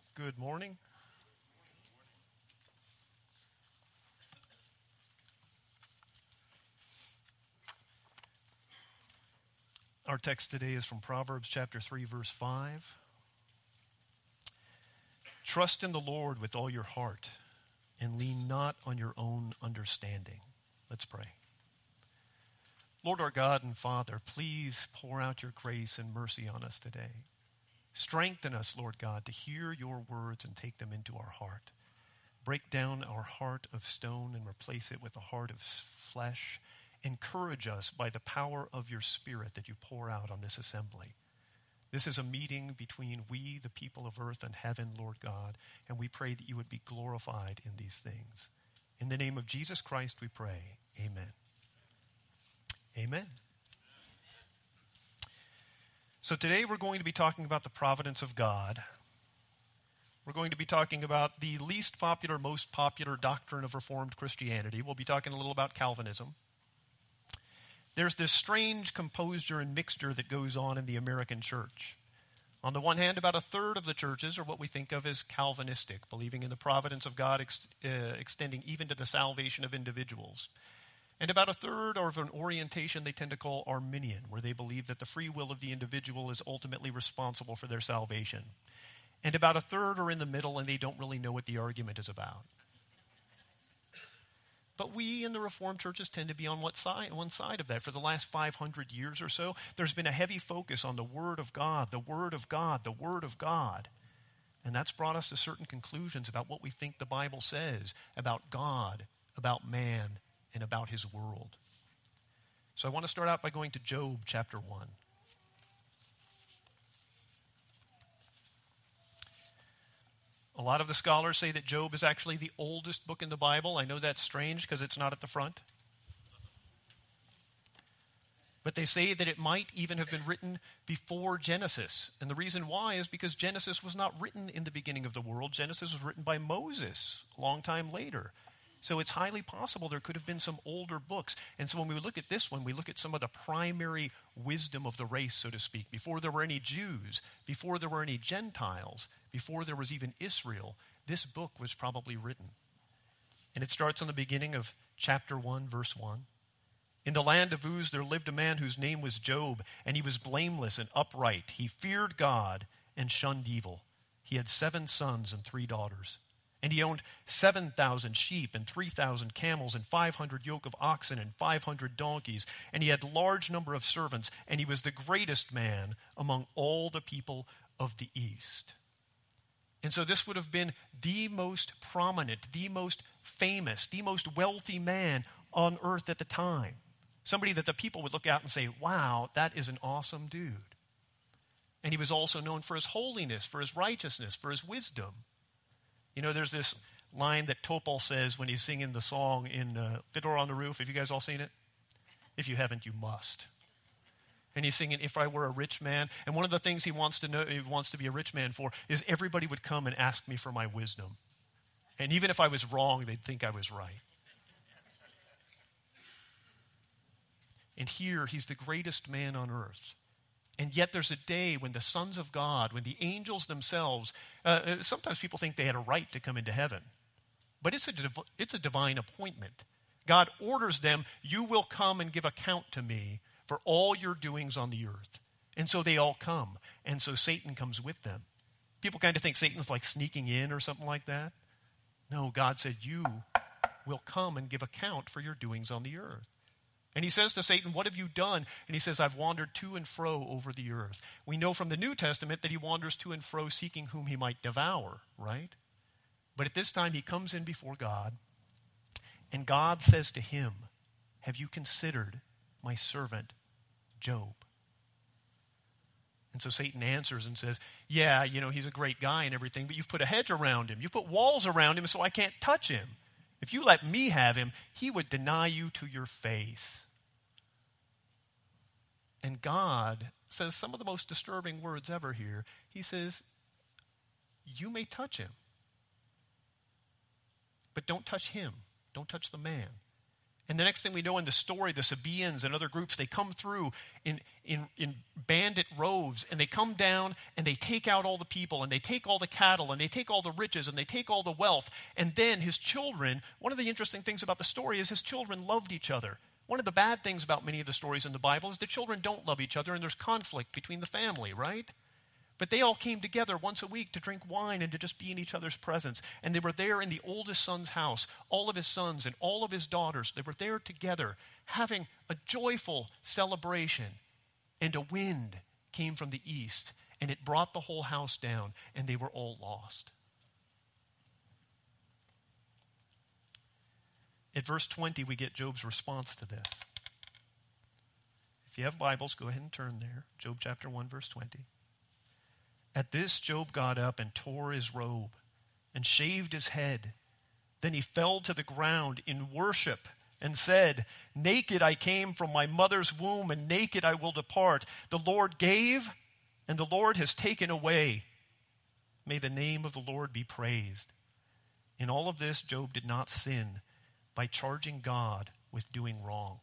Good morning. Our text today is from Proverbs chapter 3, verse 5. Trust in the Lord with all your heart and lean not on your own understanding. Let's pray. Lord our God and Father, please pour out your grace and mercy on us today. Strengthen us, Lord God, to hear your words and take them into our heart. Break down our heart of stone and replace it with a heart of flesh. Encourage us by the power of your Spirit that you pour out on this assembly. This is a meeting between we, the people of earth and heaven, Lord God, and we pray that you would be glorified in these things. In the name of Jesus Christ we pray. Amen. Amen. So today we're going to be talking about the providence of God. We're going to be talking about the least popular, most popular doctrine of Reformed Christianity. We'll be talking a little about Calvinism. There's this strange composure and mixture that goes on in the American church. On the one hand, about a third of the churches are what we think of as Calvinistic, believing in the providence of God extending even to the salvation of individuals. And about a third are of an orientation they tend to call Arminian, where they believe that the free will of the individual is ultimately responsible for their salvation. And about a third are in the middle, and they don't really know what the argument is about. But we in the Reformed churches tend to be on one side of that. For the last 500 years or so, there's been a heavy focus on the Word of God, the Word of God, the Word of God. And that's brought us to certain conclusions about what we think the Bible says about God, about man, and about his world. So I want to start out by going to Job chapter 1. A lot of the scholars say that Job is actually the oldest book in the Bible. I know that's strange because it's not at the front. But they say that it might even have been written before Genesis. And the reason why is because Genesis was not written in the beginning of the world. Genesis was written by Moses a long time later. So it's highly possible there could have been some older books. And so when we look at this one, we look at some of the primary wisdom of the race, so to speak. Before there were any Jews, before there were any Gentiles, before there was even Israel, this book was probably written. And it starts on the beginning of chapter 1, verse 1. In the land of Uz there lived a man whose name was Job, and he was blameless and upright. He feared God and shunned evil. He had 7 sons and 3 daughters. And he owned 7,000 sheep and 3,000 camels and 500 yoke of oxen and 500 donkeys. And he had a large number of servants, and he was the greatest man among all the people of the East. And so this would have been the most prominent, the most famous, the most wealthy man on earth at the time. Somebody that the people would look out and say, wow, that is an awesome dude. And he was also known for his holiness, for his righteousness, for his wisdom. You know, there's this line that Topol says when he's singing the song in Fiddler on the Roof. Have you guys all seen it? If you haven't, you must. And he's singing, if I were a rich man. And one of the things he wants to be a rich man for is everybody would come and ask me for my wisdom. And even if I was wrong, they'd think I was right. And here, he's the greatest man on earth. And yet there's a day when the sons of God, when the angels themselves, sometimes people think they had a right to come into heaven. But it's a divine appointment. God orders them, you will come and give account to me for all your doings on the earth. And so they all come. And so Satan comes with them. People kind of think Satan's like sneaking in or something like that. No, God said, you will come and give account for your doings on the earth. And he says to Satan, what have you done? And he says, I've wandered to and fro over the earth. We know from the New Testament that he wanders to and fro seeking whom he might devour, right? But at this time he comes in before God, and God says to him, have you considered my servant Job? And so Satan answers and says, yeah, you know, he's a great guy and everything, but you've put a hedge around him. You've put walls around him so I can't touch him. If you let me have him, he would deny you to your face. And God says some of the most disturbing words ever here. He says, you may touch him, but don't touch him. Don't touch the man. And the next thing we know in the story, the Sabaeans and other groups, they come through in bandit roves, and they come down and they take out all the people, and they take all the cattle, and they take all the riches, and they take all the wealth. And then his children, one of the interesting things about the story is his children loved each other. One of the bad things about many of the stories in the Bible is the children don't love each other, and there's conflict between the family, right? But they all came together once a week to drink wine and to just be in each other's presence. And they were there in the oldest son's house, all of his sons and all of his daughters. They were there together, having a joyful celebration. And a wind came from the east, and it brought the whole house down, and they were all lost. At verse 20, we get Job's response to this. If you have Bibles, go ahead and turn there. Job chapter 1, verse 20. At this, Job got up and tore his robe and shaved his head. Then he fell to the ground in worship and said, "Naked I came from my mother's womb, and naked I will depart. The Lord gave, and the Lord has taken away. May the name of the Lord be praised." In all of this, Job did not sin by charging God with doing wrong.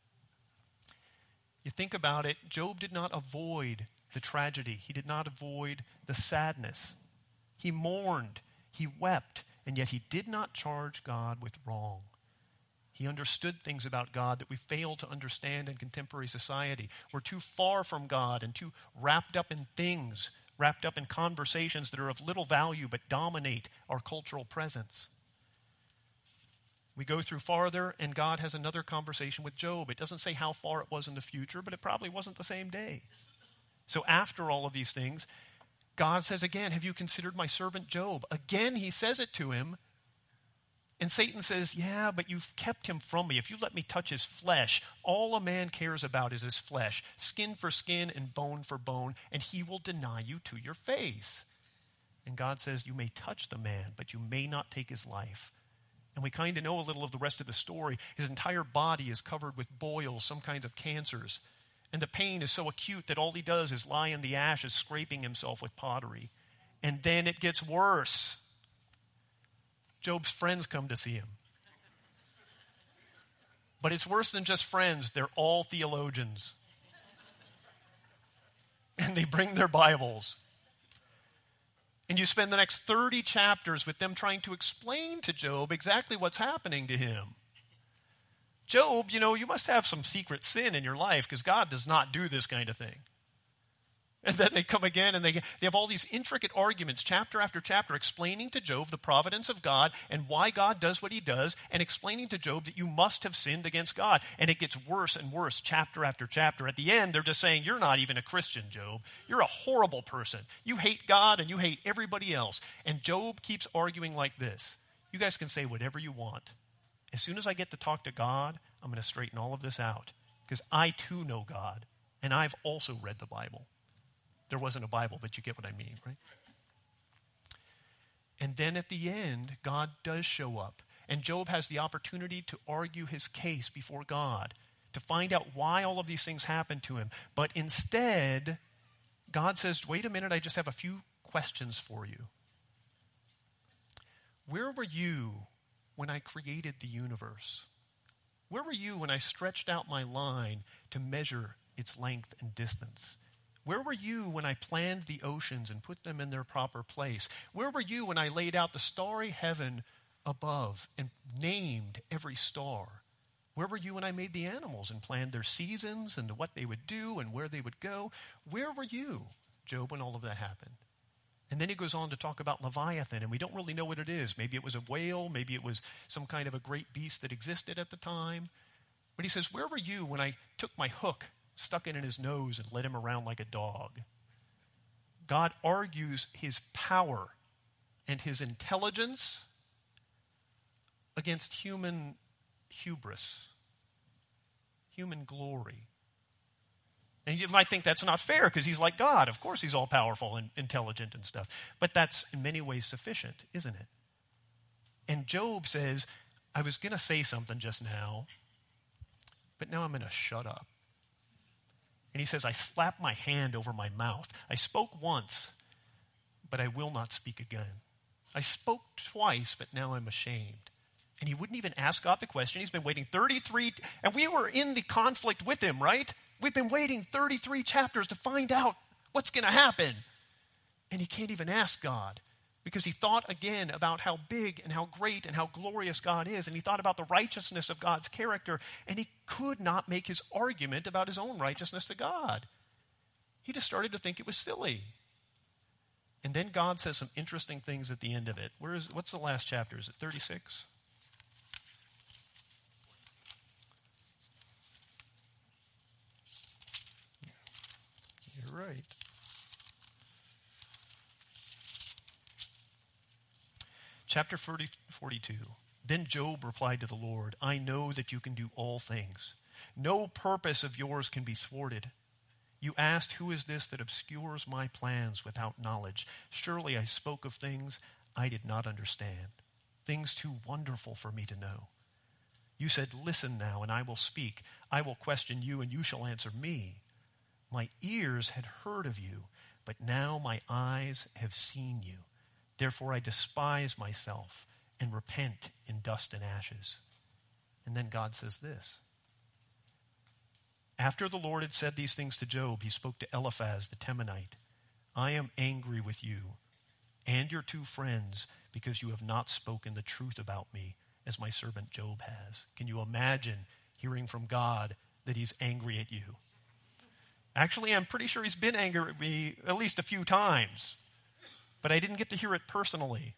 You think about it, Job did not avoid the tragedy. He did not avoid the sadness. He mourned, he wept, and yet he did not charge God with wrong. He understood things about God that we fail to understand in contemporary society. We're too far from God and too wrapped up in things, wrapped up in conversations that are of little value but dominate our cultural presence. We go through farther, and God has another conversation with Job. It doesn't say how far it was in the future, but it probably wasn't the same day. So after all of these things, God says again, "Have you considered my servant Job?" Again, he says it to him. And Satan says, "Yeah, but you've kept him from me. If you let me touch his flesh, all a man cares about is his flesh, skin for skin and bone for bone, and he will deny you to your face." And God says, "You may touch the man, but you may not take his life." And we kind of know a little of the rest of the story. His entire body is covered with boils, some kinds of cancers. And the pain is so acute that all he does is lie in the ashes, scraping himself with pottery. And then it gets worse. Job's friends come to see him. But it's worse than just friends. They're all theologians. And they bring their Bibles. And you spend the next 30 chapters with them trying to explain to Job exactly what's happening to him. Job, you must have some secret sin in your life because God does not do this kind of thing. And then they come again and they have all these intricate arguments, chapter after chapter, explaining to Job the providence of God and why God does what he does, and explaining to Job that you must have sinned against God. And it gets worse and worse, chapter after chapter. At the end, they're just saying, "You're not even a Christian, Job. You're a horrible person. You hate God and you hate everybody else." And Job keeps arguing like this. "You guys can say whatever you want. As soon as I get to talk to God, I'm going to straighten all of this out. Because I too know God, and I've also read the Bible." There wasn't a Bible, but you get what I mean, right? And then at the end, God does show up. And Job has the opportunity to argue his case before God, to find out why all of these things happened to him. But instead, God says, "Wait a minute, I just have a few questions for you. Where were you when I created the universe? Where were you when I stretched out my line to measure its length and distance? Where were you when I planned the oceans and put them in their proper place? Where were you when I laid out the starry heaven above and named every star? Where were you when I made the animals and planned their seasons and what they would do and where they would go? Where were you, Job, when all of that happened?" And then he goes on to talk about Leviathan, and we don't really know what it is. Maybe it was a whale, maybe it was some kind of a great beast that existed at the time. But he says, "Where were you when I took my hook, stuck it in his nose, and led him around like a dog?" God argues his power and his intelligence against human hubris, human glory. And you might think that's not fair because he's like God. Of course he's all powerful and intelligent and stuff. But that's in many ways sufficient, isn't it? And Job says, "I was going to say something just now, but now I'm going to shut up." And he says, "I slapped my hand over my mouth. I spoke once, but I will not speak again. I spoke twice, but now I'm ashamed. And he wouldn't even ask God the question. He's been waiting 33, and we were in the conflict with him, right? We've been waiting 33 chapters to find out what's going to happen. And he can't even ask God because he thought again about how big and how great and how glorious God is. And he thought about the righteousness of God's character, and he could not make his argument about his own righteousness to God. He just started to think it was silly. And then God says some interesting things at the end of it. What's the last chapter? Is it 36? You're right. Chapter 42. Then Job replied to the Lord, I know that you can do all things. No purpose of yours can be thwarted. You asked, who is this that obscures my plans without knowledge? Surely I spoke of things I did not understand, things too wonderful for me to know. You said, listen now, and I will speak. I will question you, and you shall answer me. My ears had heard of you, but now my eyes have seen you. Therefore I despise myself and repent in dust and ashes. And then God says this. After the Lord had said these things to Job, he spoke to Eliphaz the Temanite. I am angry with you and your two friends because you have not spoken the truth about me as my servant Job has. Can you imagine hearing from God that he's angry at you? Actually, I'm pretty sure he's been angry at me at least a few times, but I didn't get to hear it personally.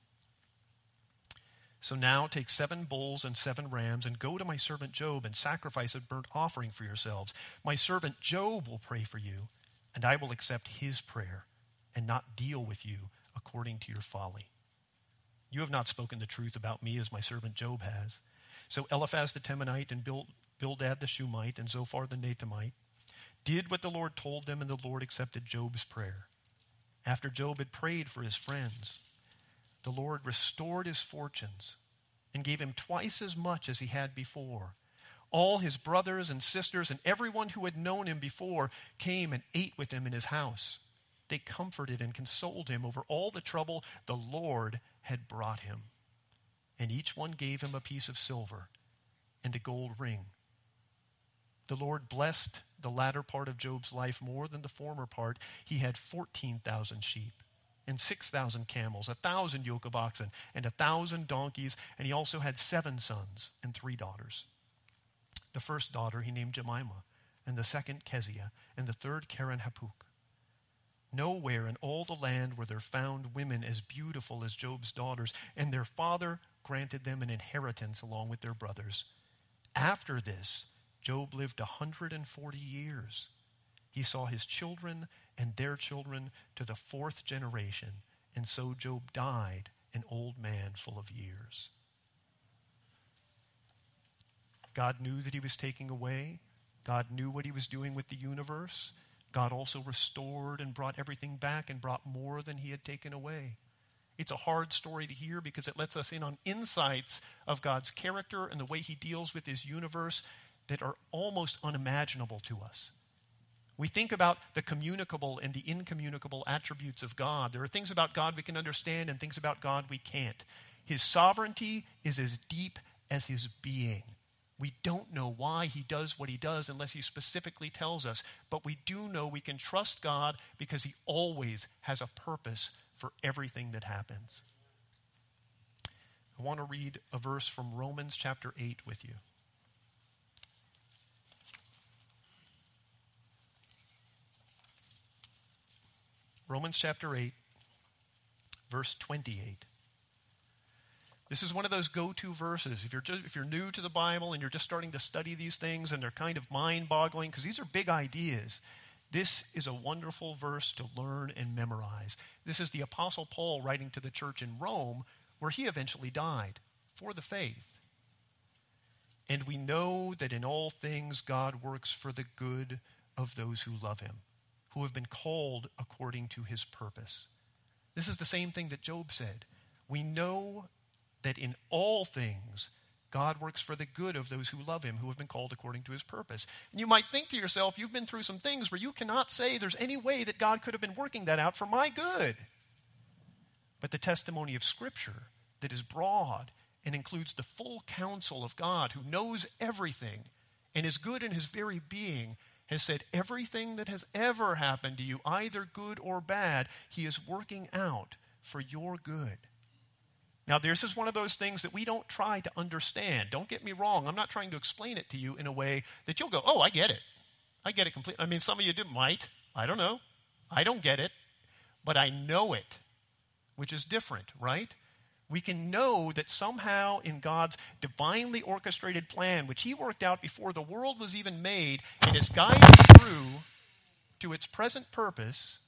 So now take 7 bulls and 7 rams and go to my servant Job and sacrifice a burnt offering for yourselves. My servant Job will pray for you, and I will accept his prayer and not deal with you according to your folly. You have not spoken the truth about me as my servant Job has. So Eliphaz the Temanite and Bildad the Shumite and Zophar the Nathemite did what the Lord told them, and the Lord accepted Job's prayer. After Job had prayed for his friends, the Lord restored his fortunes and gave him twice as much as he had before. All his brothers and sisters and everyone who had known him before came and ate with him in his house. They comforted and consoled him over all the trouble the Lord had brought him. And each one gave him a piece of silver and a gold ring. The Lord blessed the latter part of Job's life more than the former part. He had 14,000 sheep and 6,000 camels, 1,000 yoke of oxen, and 1,000 donkeys, and he also had 7 sons and 3 daughters. The first daughter he named Jemimah, and the second Keziah, and the third Keren-Happuch. Nowhere in all the land were there found women as beautiful as Job's daughters, and their father granted them an inheritance along with their brothers. After this, Job lived 140 years. He saw his children and their children to the 4th generation, and so Job died an old man full of years. God knew that he was taking away. God knew what he was doing with the universe. God also restored and brought everything back and brought more than he had taken away. It's a hard story to hear because it lets us in on insights of God's character and the way he deals with his universe that are almost unimaginable to us. We think about the communicable and the incommunicable attributes of God. There are things about God we can understand and things about God we can't. His sovereignty is as deep as his being. We don't know why he does what he does unless he specifically tells us, but we do know we can trust God because he always has a purpose for everything that happens. I want to read a verse from Romans chapter 8 with you. Romans chapter 8, verse 28. This is one of those go-to verses. If you're new to the Bible and you're just starting to study these things and they're kind of mind-boggling because these are big ideas, this is a wonderful verse to learn and memorize. This is the Apostle Paul writing to the church in Rome where he eventually died for the faith. And we know that in all things God works for the good of those who love him, who have been called according to his purpose. This is the same thing that Job said. We know that in all things, God works for the good of those who love him, who have been called according to his purpose. And you might think to yourself, you've been through some things where you cannot say there's any way that God could have been working that out for my good. But the testimony of Scripture that is broad and includes the full counsel of God, who knows everything and is good in his very being, has said everything that has ever happened to you, either good or bad, he is working out for your good. Now, this is one of those things that we don't try to understand. Don't get me wrong. I'm not trying to explain it to you in a way that you'll go, oh, I get it. I get it completely. I mean, some of you might. I don't know. I don't get it. But I know it, which is different, right? We can know that somehow in God's divinely orchestrated plan, which he worked out before the world was even made, and is guided through to its present purpose,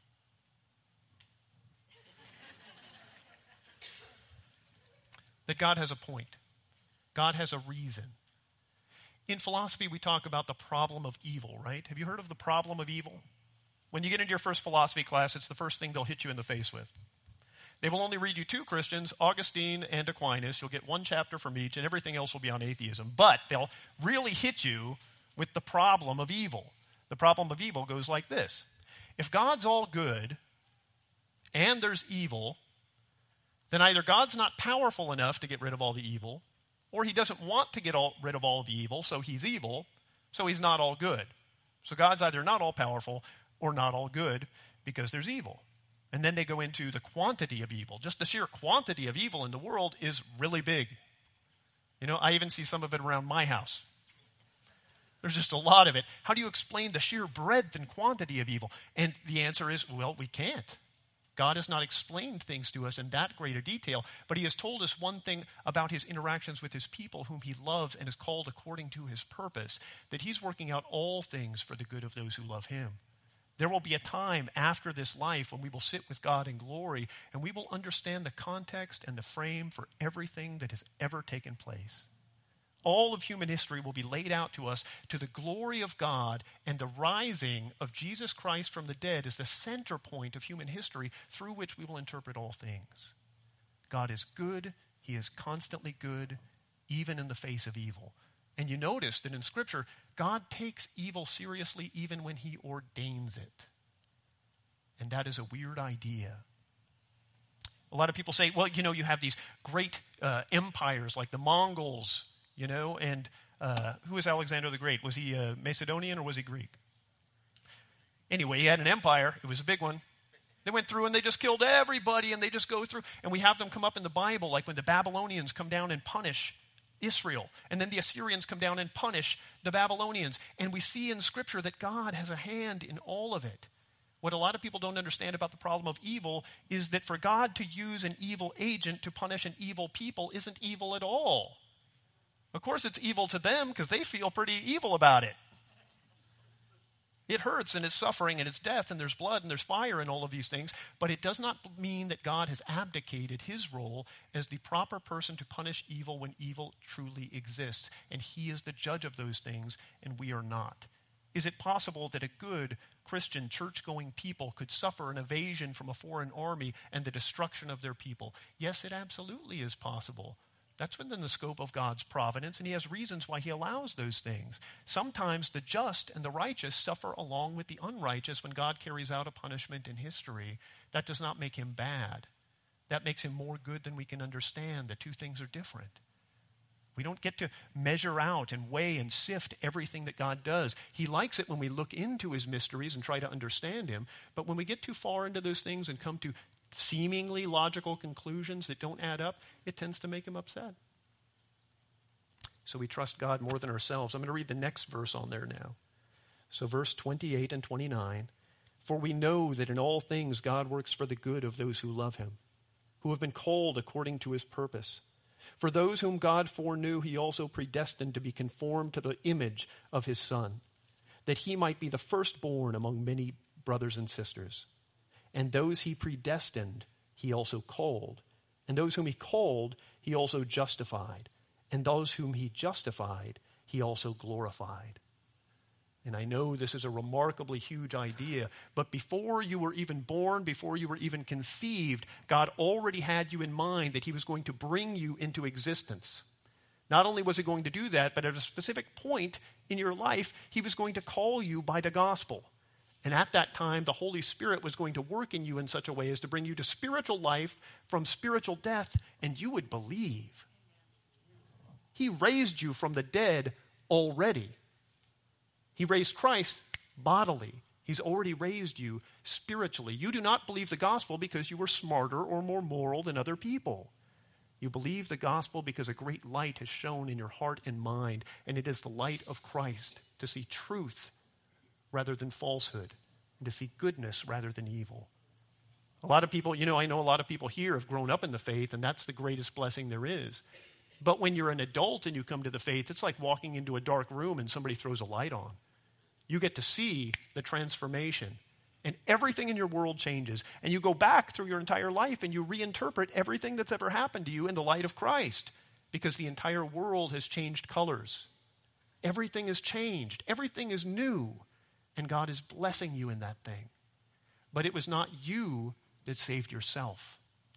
that God has a point. God has a reason. In philosophy, we talk about the problem of evil, right? Have you heard of the problem of evil? When you get into your first philosophy class, it's the first thing they'll hit you in the face with. They will only read you two Christians, Augustine and Aquinas. You'll get one chapter from each, and everything else will be on atheism. But they'll really hit you with the problem of evil. The problem of evil goes like this. If God's all good and there's evil, then either God's not powerful enough to get rid of all the evil, or he doesn't want to get rid of all the evil, so he's evil, so he's not all good. So God's either not all powerful or not all good because there's evil. And then they go into the quantity of evil. Just the sheer quantity of evil in the world is really big. You know, I even see some of it around my house. There's just a lot of it. How do you explain the sheer breadth and quantity of evil? And the answer is, well, we can't. God has not explained things to us in that greater detail, but he has told us one thing about his interactions with his people whom he loves and is called according to his purpose, that he's working out all things for the good of those who love him. There will be a time after this life when we will sit with God in glory and we will understand the context and the frame for everything that has ever taken place. All of human history will be laid out to us to the glory of God, and the rising of Jesus Christ from the dead is the center point of human history through which we will interpret all things. God is good. He is constantly good, even in the face of evil. And you notice that in Scripture, God takes evil seriously even when he ordains it. And that is a weird idea. A lot of people say, well, you know, you have these great empires like the Mongols, you know, and who was Alexander the Great? Was he Macedonian or was he Greek? Anyway, he had an empire. It was a big one. They went through and they just killed everybody, and they just go through. And we have them come up in the Bible, like when the Babylonians come down and punish Israel. And then the Assyrians come down and punish the Babylonians. And we see in Scripture that God has a hand in all of it. What a lot of people don't understand about the problem of evil is that for God to use an evil agent to punish an evil people isn't evil at all. Of course it's evil to them because they feel pretty evil about it. It hurts and it's suffering and it's death and there's blood and there's fire and all of these things, but it does not mean that God has abdicated his role as the proper person to punish evil when evil truly exists. And he is the judge of those things and we are not. Is it possible that a good Christian church-going people could suffer an invasion from a foreign army and the destruction of their people? Yes, it absolutely is possible. That's within the scope of God's providence, and he has reasons why he allows those things. Sometimes the just and the righteous suffer along with the unrighteous when God carries out a punishment in history. That does not make him bad. That makes him more good than we can understand. The two things are different. We don't get to measure out and weigh and sift everything that God does. He likes it when we look into his mysteries and try to understand him, but when we get too far into those things and come to seemingly logical conclusions that don't add up, it tends to make him upset. So we trust God more than ourselves. I'm going to read the next verse on there now. So verse 28 and 29. For we know that in all things God works for the good of those who love him, who have been called according to his purpose. For those whom God foreknew, he also predestined to be conformed to the image of his Son, that he might be the firstborn among many brothers and sisters. And those he predestined, he also called. And those whom he called, he also justified. And those whom he justified, he also glorified. And I know this is a remarkably huge idea, but before you were even born, before you were even conceived, God already had you in mind that he was going to bring you into existence. Not only was he going to do that, but at a specific point in your life, he was going to call you by the gospel. And at that time, the Holy Spirit was going to work in you in such a way as to bring you to spiritual life from spiritual death, and you would believe. He raised you from the dead already. He raised Christ bodily. He's already raised you spiritually. You do not believe the gospel because you were smarter or more moral than other people. You believe the gospel because a great light has shone in your heart and mind, and it is the light of Christ to see truth rather than falsehood, and to see goodness rather than evil. A lot of people, I know a lot of people here have grown up in the faith, and that's the greatest blessing there is. But when you're an adult and you come to the faith, it's like walking into a dark room and somebody throws a light on. You get to see the transformation, and everything in your world changes. And you go back through your entire life and you reinterpret everything that's ever happened to you in the light of Christ, because the entire world has changed colors. Everything has changed. Everything is new, and God is blessing you in that thing. But it was not you that saved yourself.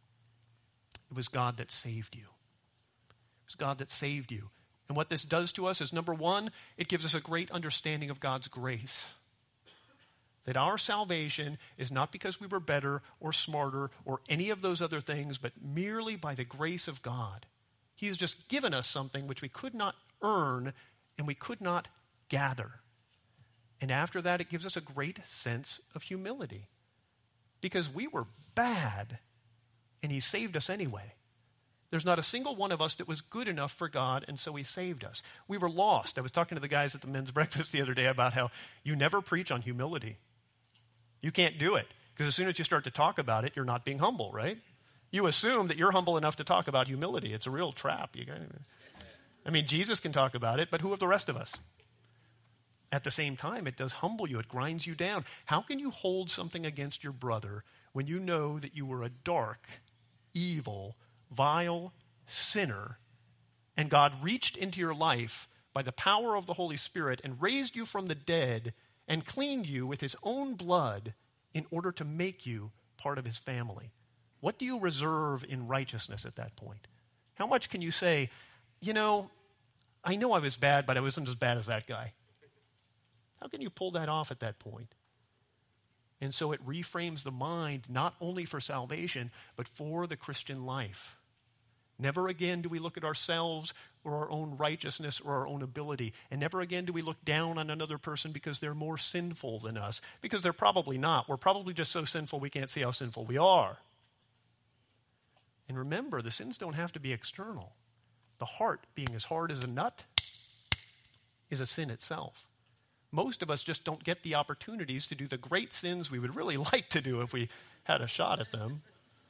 It was God that saved you. It was God that saved you. And what this does to us is, number one, it gives us a great understanding of God's grace. That our salvation is not because we were better or smarter or any of those other things, but merely by the grace of God. He has just given us something which we could not earn and we could not gather. And after that, it gives us a great sense of humility. Because we were bad, and He saved us anyway. There's not a single one of us that was good enough for God, and so He saved us. We were lost. I was talking to the guys at the men's breakfast the other day about how you never preach on humility. You can't do it, because as soon as you start to talk about it, you're not being humble, right? You assume that you're humble enough to talk about humility. It's a real trap. Jesus can talk about it, but who of the rest of us? At the same time, it does humble you. It grinds you down. How can you hold something against your brother when you know that you were a dark, evil, vile sinner, and God reached into your life by the power of the Holy Spirit and raised you from the dead and cleaned you with His own blood in order to make you part of His family? What do you reserve in righteousness at that point? How much can you say, I know I was bad, but I wasn't as bad as that guy? How can you pull that off at that point? And so it reframes the mind not only for salvation, but for the Christian life. Never again do we look at ourselves or our own righteousness or our own ability. And never again do we look down on another person because they're more sinful than us. Because they're probably not. We're probably just so sinful we can't see how sinful we are. And remember, the sins don't have to be external. The heart, being as hard as a nut, is a sin itself. Most of us just don't get the opportunities to do the great sins we would really like to do if we had a shot at them.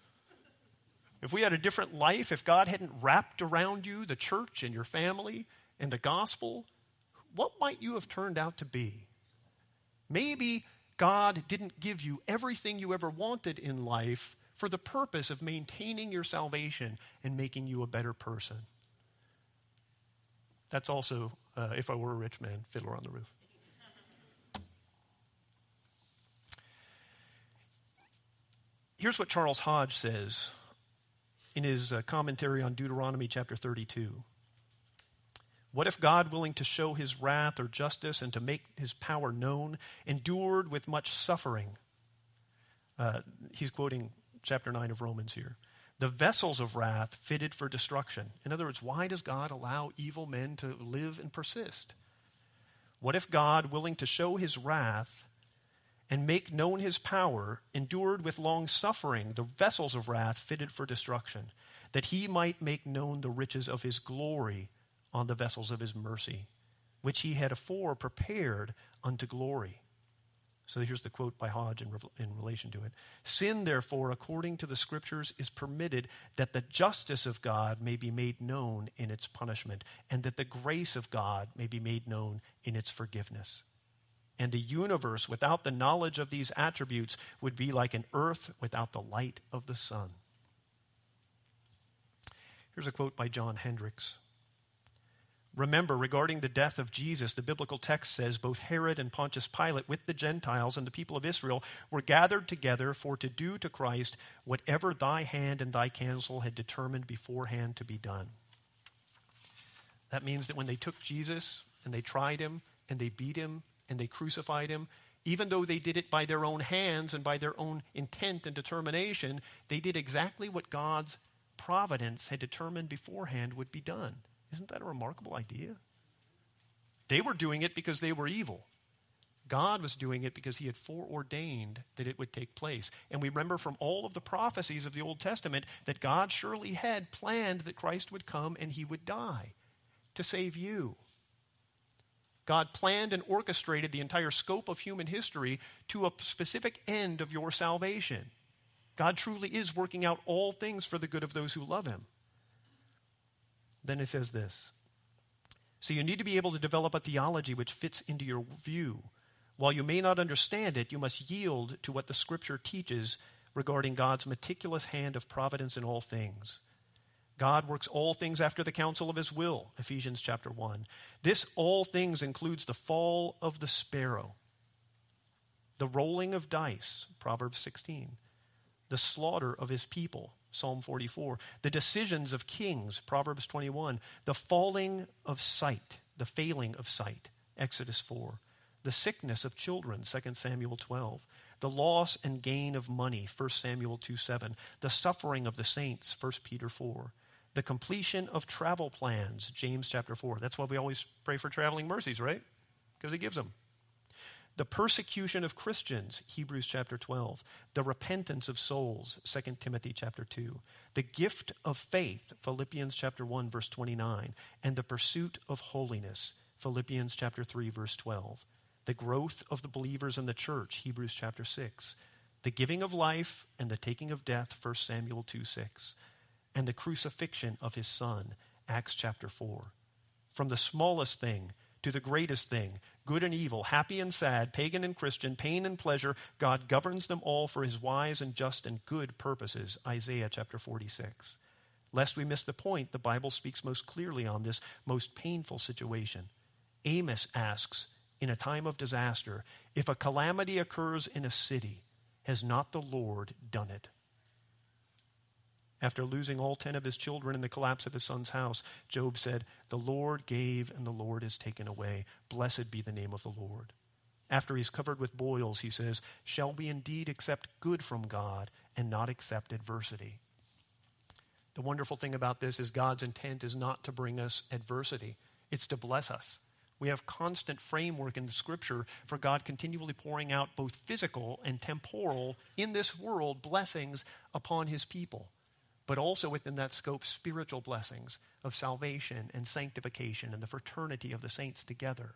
If we had a different life, if God hadn't wrapped around you the church and your family and the gospel, what might you have turned out to be? Maybe God didn't give you everything you ever wanted in life for the purpose of maintaining your salvation and making you a better person. That's also, if I were a rich man, Fiddler on the Roof. Here's what Charles Hodge says in his commentary on Deuteronomy chapter 32. What if God, willing to show His wrath or justice and to make His power known, endured with much suffering? He's quoting chapter 9 of Romans here. The vessels of wrath fitted for destruction. In other words, why does God allow evil men to live and persist? What if God, willing to show His wrath and make known His power, endured with long suffering the vessels of wrath fitted for destruction, that He might make known the riches of His glory on the vessels of His mercy, which He had afore prepared unto glory? So here's the quote by Hodge in relation to it. Sin, therefore, according to the Scriptures, is permitted that the justice of God may be made known in its punishment, and that the grace of God may be made known in its forgiveness. And the universe without the knowledge of these attributes would be like an earth without the light of the sun. Here's a quote by John Hendricks. Remember, regarding the death of Jesus, the biblical text says both Herod and Pontius Pilate with the Gentiles and the people of Israel were gathered together for to do to Christ whatever thy hand and thy counsel had determined beforehand to be done. That means that when they took Jesus and they tried Him and they beat Him and they crucified Him, even though they did it by their own hands and by their own intent and determination, they did exactly what God's providence had determined beforehand would be done. Isn't that a remarkable idea? They were doing it because they were evil. God was doing it because he had foreordained that it would take place. And we remember from all of the prophecies of the Old Testament that God surely had planned that Christ would come and he would die to save you. God planned and orchestrated the entire scope of human history to a specific end of your salvation. God truly is working out all things for the good of those who love him. Then it says this. So you need to be able to develop a theology which fits into your view. While you may not understand it, you must yield to what the Scripture teaches regarding God's meticulous hand of providence in all things. God works all things after the counsel of his will, Ephesians chapter 1. This all things includes the fall of the sparrow, the rolling of dice, Proverbs 16, the slaughter of his people, Psalm 44, the decisions of kings, Proverbs 21, the falling of sight, the failing of sight, Exodus 4, the sickness of children, 2 Samuel 12, the loss and gain of money, 1 Samuel 2:7, the suffering of the saints, 1 Peter 4, the completion of travel plans, James chapter 4. That's why we always pray for traveling mercies, right? Because he gives them. The persecution of Christians, Hebrews chapter 12. The repentance of souls, 2 Timothy chapter 2. The gift of faith, Philippians chapter 1, verse 29. And the pursuit of holiness, Philippians chapter 3, verse 12. The growth of the believers in the church, Hebrews chapter 6. The giving of life and the taking of death, 1 Samuel 2:6. And the crucifixion of his Son, Acts chapter 4. From the smallest thing to the greatest thing, good and evil, happy and sad, pagan and Christian, pain and pleasure, God governs them all for his wise and just and good purposes, Isaiah chapter 46. Lest we miss the point, the Bible speaks most clearly on this most painful situation. Amos asks, in a time of disaster, if a calamity occurs in a city, has not the Lord done it? After losing all 10 of his children in the collapse of his son's house, Job said, the Lord gave and the Lord has taken away. Blessed be the name of the Lord. After he's covered with boils, he says, shall we indeed accept good from God and not accept adversity? The wonderful thing about this is God's intent is not to bring us adversity. It's to bless us. We have constant framework in the Scripture for God continually pouring out both physical and temporal, in this world, blessings upon his people. But also within that scope, spiritual blessings of salvation and sanctification and the fraternity of the saints together.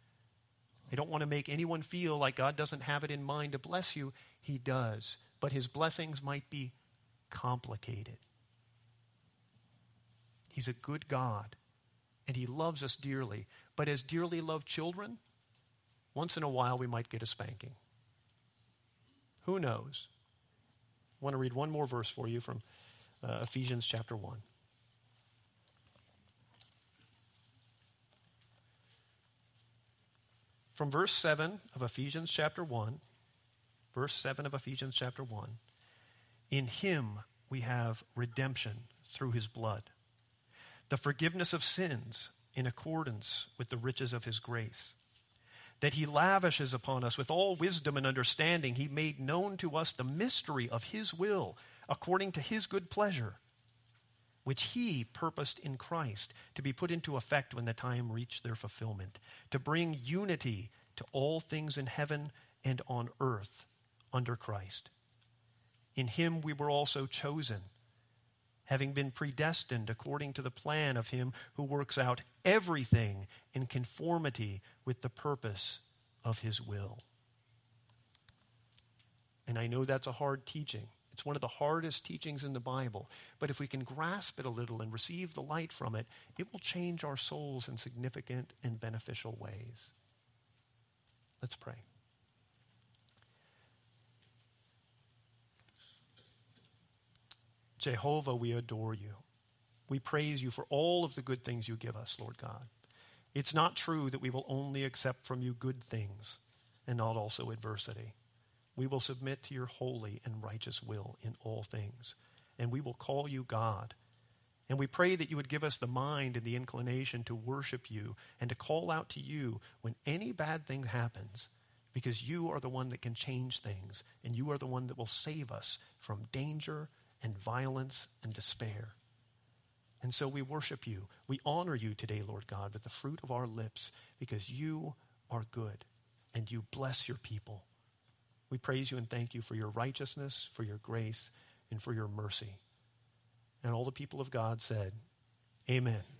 I don't want to make anyone feel like God doesn't have it in mind to bless you. He does. But his blessings might be complicated. He's a good God, and he loves us dearly. But as dearly loved children, once in a while we might get a spanking. Who knows? I want to read one more verse for you from Ephesians chapter 1. From verse 7 of Ephesians chapter 1, verse 7 of Ephesians chapter 1, in him we have redemption through his blood, the forgiveness of sins in accordance with the riches of his grace, that he lavishes upon us with all wisdom and understanding. He made known to us the mystery of his will, according to his good pleasure, which he purposed in Christ to be put into effect when the time reached their fulfillment, to bring unity to all things in heaven and on earth under Christ. In him we were also chosen, having been predestined according to the plan of him who works out everything in conformity with the purpose of his will. And I know that's a hard teaching. It's one of the hardest teachings in the Bible. But if we can grasp it a little and receive the light from it, it will change our souls in significant and beneficial ways. Let's pray. Jehovah, we adore you. We praise you for all of the good things you give us, Lord God. It's not true that we will only accept from you good things and not also adversity. We will submit to your holy and righteous will in all things, and we will call you God. And we pray that you would give us the mind and the inclination to worship you and to call out to you when any bad thing happens, because you are the one that can change things, and you are the one that will save us from danger and violence and despair. And so we worship you. We honor you today, Lord God, with the fruit of our lips, because you are good and you bless your people. We praise you and thank you for your righteousness, for your grace, and for your mercy. And all the people of God said, amen.